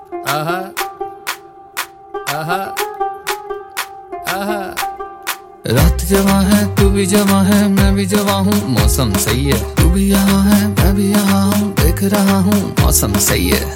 आहा आहा आहा। रात जवां है तू भी जवां है मैं भी जवां हूँ, मौसम सही है। तू भी यहाँ है मैं भी यहाँ हूँ, देख रहा हूँ मौसम सही है।